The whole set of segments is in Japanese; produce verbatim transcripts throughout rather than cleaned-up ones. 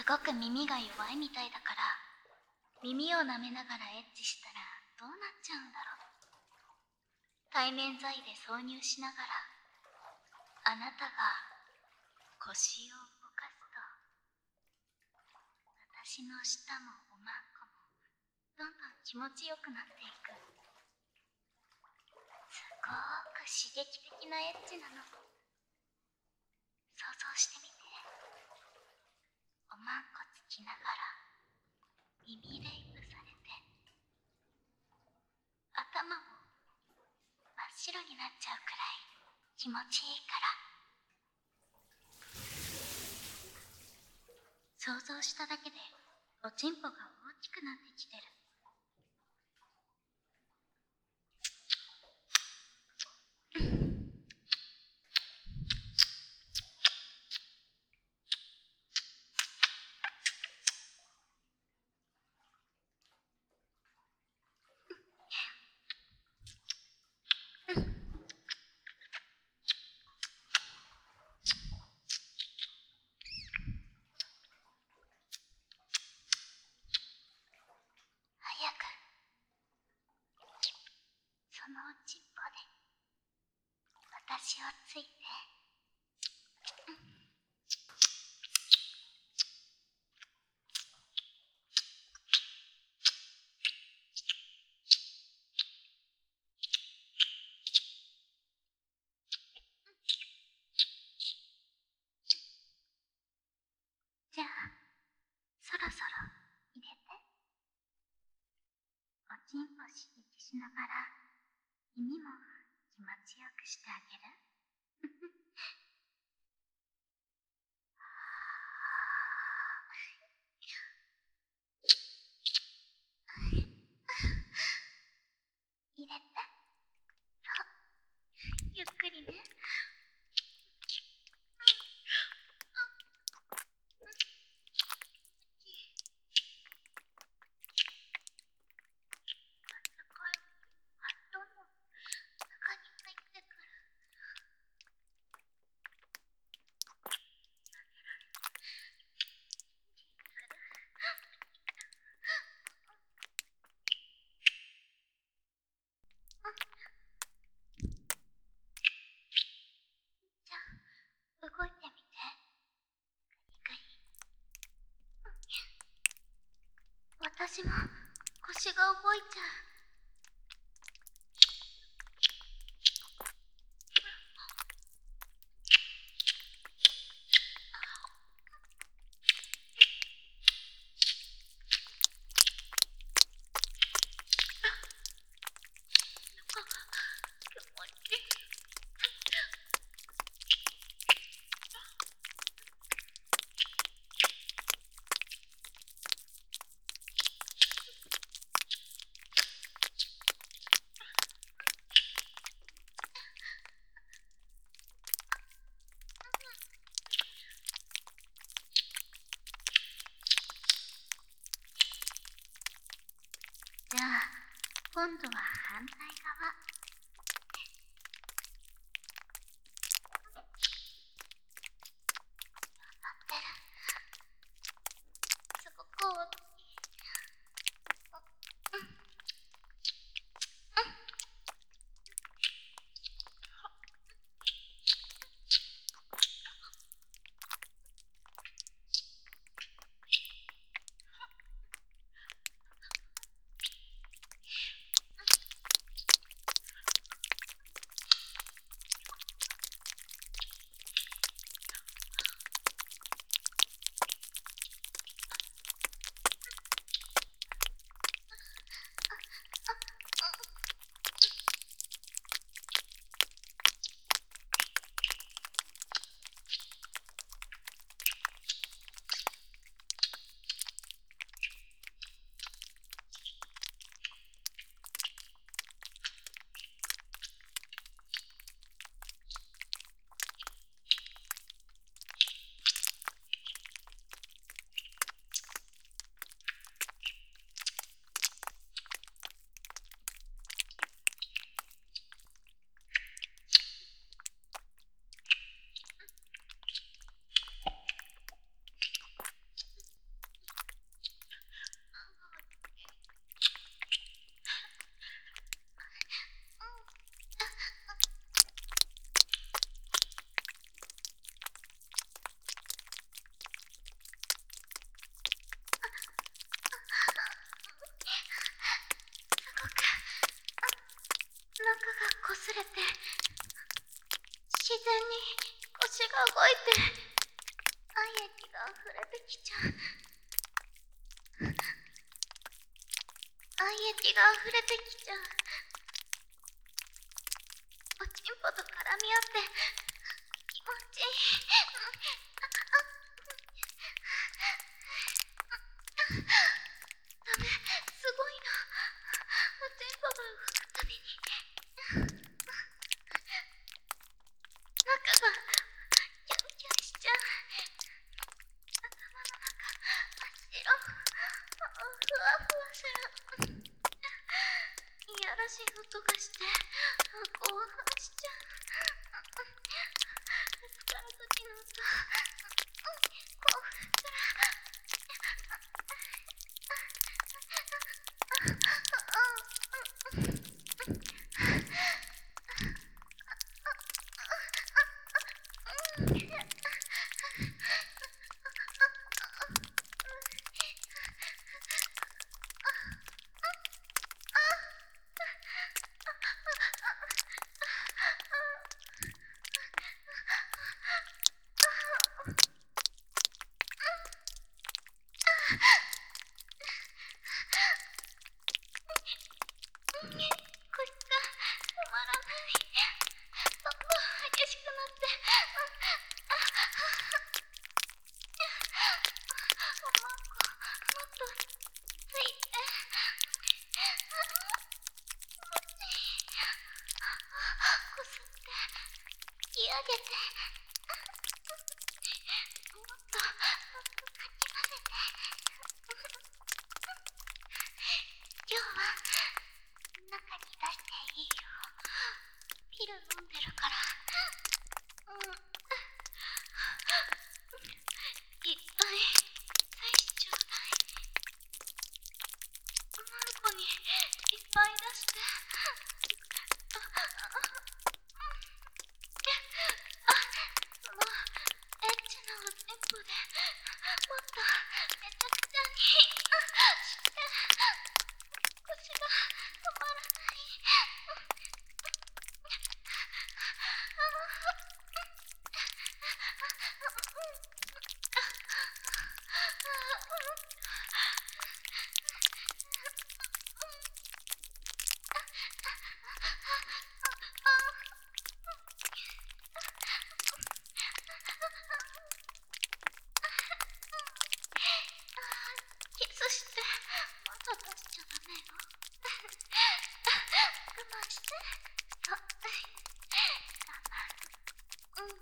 ごく耳が弱いみたいだから、耳を舐めながらエッチしたらどうなっちゃうんだろう。対面剤で挿入しながら、あなたが腰を動かすと、私の舌もおまんこもどんどん気持ちよくなっていく。すごーく刺激的なエッチなの。想像してみて。おまんこつきながら耳レイプされて、頭も真っ白になっちゃうくらい気持ちいいから。想像しただけでおちんぽが大きくなってきてる。早くそのおちんぽで私をついて。じゃあそろそろ入れて。おちんぽ刺激しながら耳も気持ちよくしてあげる。入れて。そう、ゆっくりね。どんどん中に入ってくる。じゃあ動いてみて。グリグリ。私も腰が動いちゃう。じゃあ今度は反対側。当たってる。すごく大きい。 腰が動いて愛液が溢れてきちゃう。愛液が溢れてきちゃう。おちんぽと絡み合って気持ちいい。ダメ、すごいの。おちんぽが動くたびに中がキャンキャンしちゃう。頭の中真っ白。ふわふわする。いやらしい音がして興奮しちゃう。ぶつかる時の音、興奮する。これが止まらない。どんどん激しくなって。おまんこもっとついて。こすって引き上げて。もっともっとかき混ぜて。今日は中に出していいよ。ピル飲んでるから。うん。いっぱい採しちょうだい。マンコにいっぱい出して。あ、もうエッチなおちんぽでもっとめちゃくちゃにして。腰が止まらない。キスしてまだ出しちゃダメよ。我慢して。そう、我慢。うん。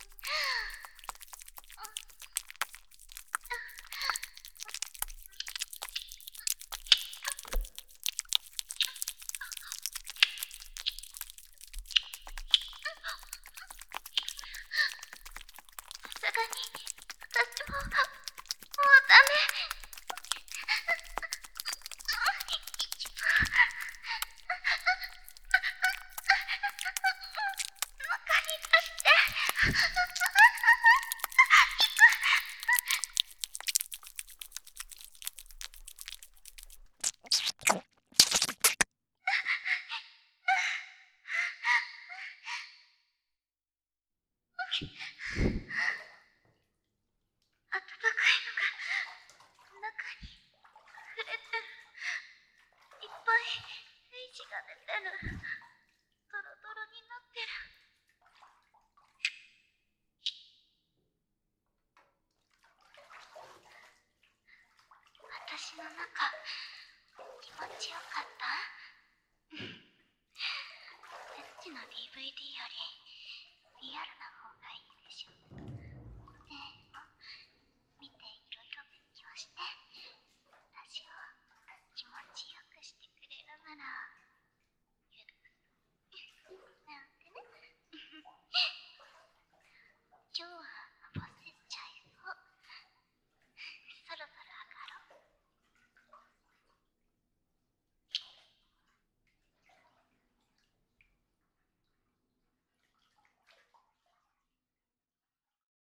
さすがに